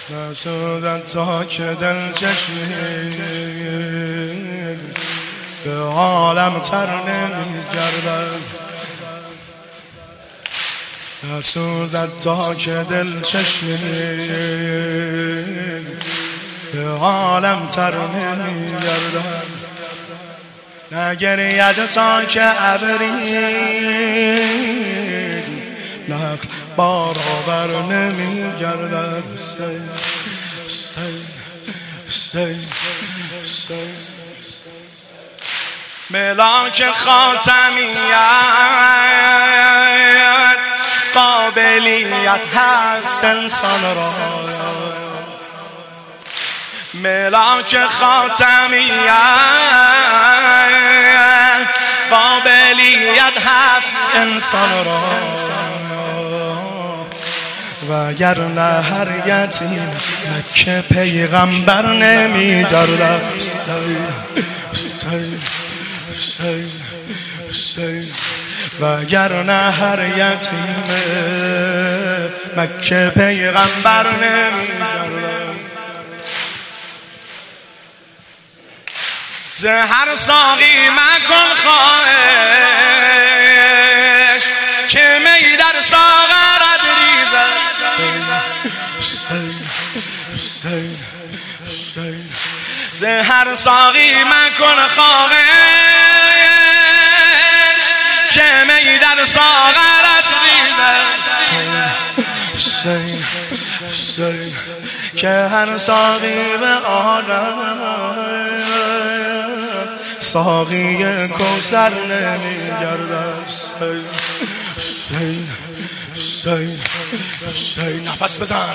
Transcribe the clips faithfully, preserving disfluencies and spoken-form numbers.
نسوزد تا که دل چشمی به عالم تر نمی گردد، نسوزد تا که دل چشمی به عالم تر نمی گردد، نگرید تا که ابری نقل برابر نمی گردد. سی سی سی سی ملاک خاتمیت قابلیت هست انسان را، ملاک خاتمیت قابلیت هست انسان را، وگر نه هر یتیم مکه پیغمبر نمی گردد. وگر نه هر یتیم مکه پیغمبر نمی گردد. زهر ساقی مکن خواهش که می در ساغرت ریزد، زهر ساقی مکن خواهش که می در ساغرت ریزد، که هر ساقی به عالم ساقی کوثر نمی گردد. نفس بزن.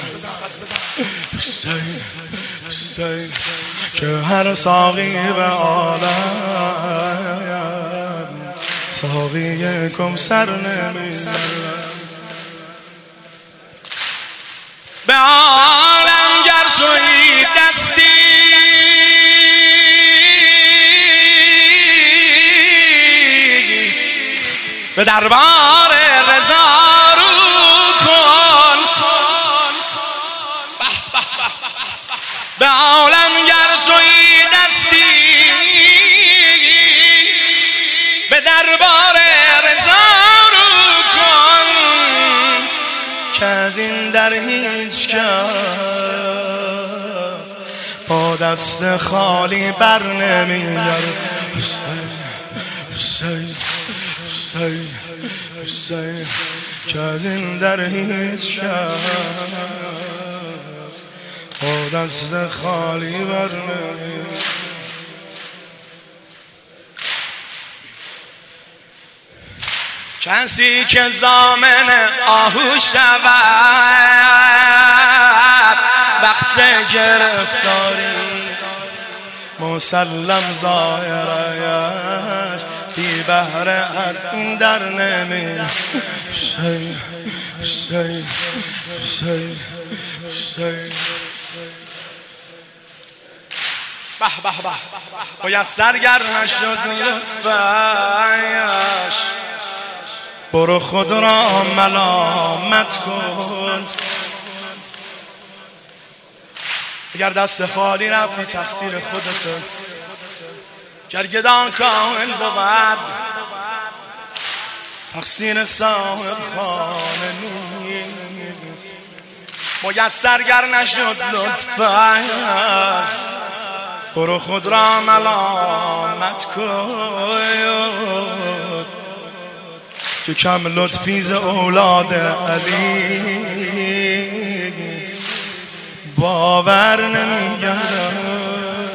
که هر ساقی به عالم ساقی کوثر نمی گردد. به عالم گر تویی دستی به دربار رضا رو کن، به عالم گر تویی دستی به دربار رضا رو کن، که از این در هیچ کس با دست خالی بر نمیگرد. که از این در هیچ کس با دست خالی بر نمیگرد. کسی که ضامن آهو شود وقت گرفتاری، مسلم ظاهرش بی بهره از این در نمی شی شی شی شی به به به باید سرگر نشد لطفش، برو خود را ملامت کن. اگر دست خالی رفتی تقصیر خودته، گر گدان کامل بود تقصیر صاحب خانه نیست. باید سرگر نشد لطفا، برو خود را ملامت کن، که کم لطفی ز اولاد علی باور نمیگردد،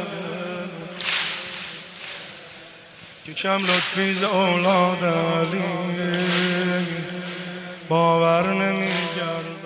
که کم لطفی ز اولاد علی باور نمیگردد.